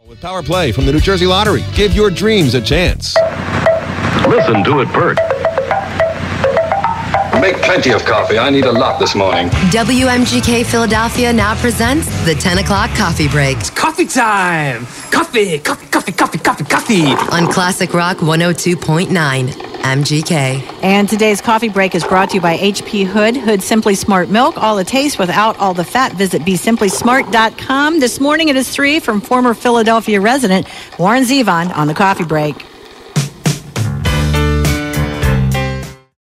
With Power Play from the New Jersey Lottery. Give your dreams a chance. Listen to it perk. Make plenty of coffee. I need a lot this morning. WMGK Philadelphia now presents the 10 o'clock coffee break. It's coffee time. Coffee. On Classic Rock 102.9 MGK. And today's coffee break is brought to you by HP Hood. Hood Simply Smart Milk. All the taste without all the fat. Visit BeSimplySmart.com. This morning it is 3 from former Philadelphia resident Warren Zevon on the coffee break.